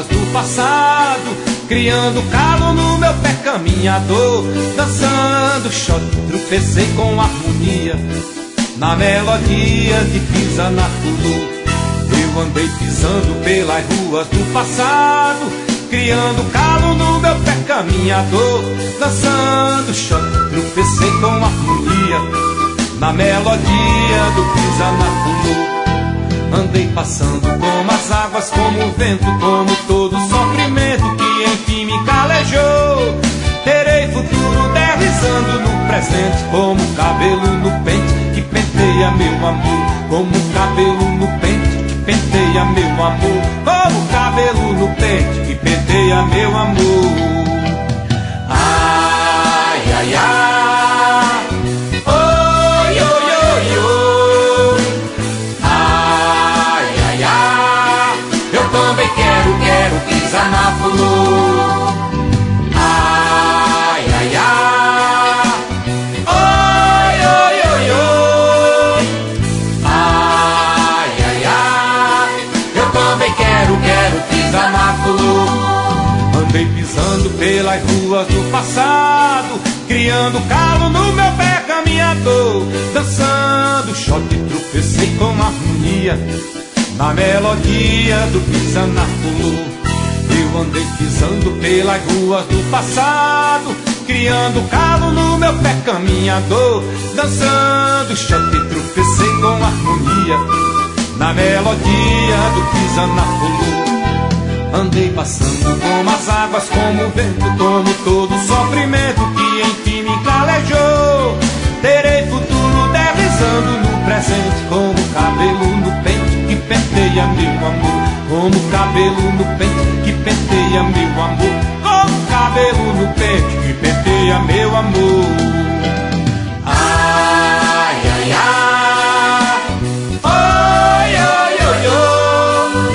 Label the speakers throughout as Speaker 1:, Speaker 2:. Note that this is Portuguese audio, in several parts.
Speaker 1: do passado, criando calo no meu pé caminhador. Dançando shot, tropecei com harmonia, na melodia de pisa na pulu. Eu andei pisando pelas ruas do passado, criando calo no meu pé caminhador. Dançando shot, tropecei com harmonia, na melodia do pisa na pulu. Andei passando como as águas, como o vento, como todo sofrimento que enfim me calejou. Terei futuro deslizando no presente, como o cabelo no pente que penteia meu amor. Como o cabelo no pente que penteia meu amor. Como o cabelo no pente que penteia meu amor. Ai, ai, ai. Oi, oi, oi, oi. Ai, ai, ai. Eu também quero pisar na flor. Ai, ai, ai. Oi, oi, oi, oi. Ai, ai, ai. Eu também quero pisar na flor. Andei pisando pelas ruas do passado, criando calo no meu pé caminhador. Dançando shot, tropecei com harmonia, na melodia do pisa na pulu. Eu andei pisando pelas ruas do passado, criando calo no meu pé caminhador. Dançando shot, tropecei com harmonia, na melodia do pisa na pulu. Andei passando como as águas, como o vento, como todo sofrimento que enfim me calejou. Terei futuro deslizando no presente, como o cabelo no pente que penteia meu amor. Como o cabelo no pente que penteia meu amor. Como o cabelo no pente que penteia meu amor. Ai, ai, ai. Oi, oi, oi, oi.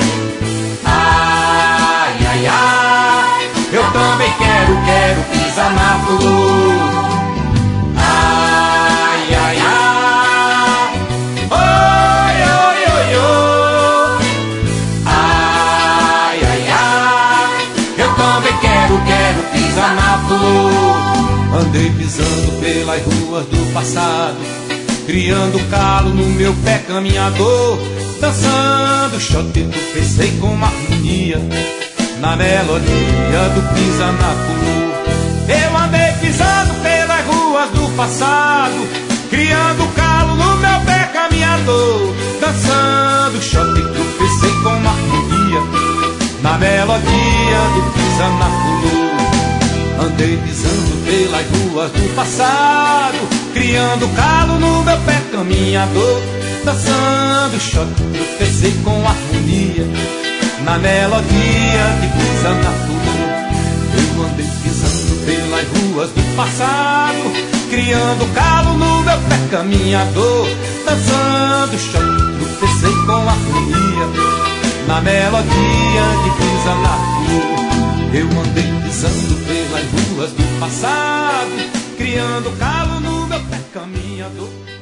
Speaker 1: Ai, ai, ai. Eu também quero pisar na flor. Ai, ai, ai. Oi, oi, oi, oi. Ai, ai, ai. Eu também quero pisar na flor. Andei pisando pelas ruas do passado, criando calo no meu pé caminhador. Dançando shot, tropecei com harmonia, na melodia do pisa na pulu. Eu andei pisando pelas ruas do passado, criando calo no meu pé caminhador. Dançando shot, tropecei com harmonia, na melodia do pisa na pulu. Andei pisando pelas ruas do passado, criando calo no meu pé caminhador. Dançando shot, tropecei com harmonia, na melodia de pisa na pulu. Eu andei pisando pelas ruas do passado, criando calo no meu pé caminhador. Dançando shot, tropecei com harmonia, na melodia de pisa na pulu. Eu andei pisando pelas ruas do passado, criando calo no meu pé caminhador.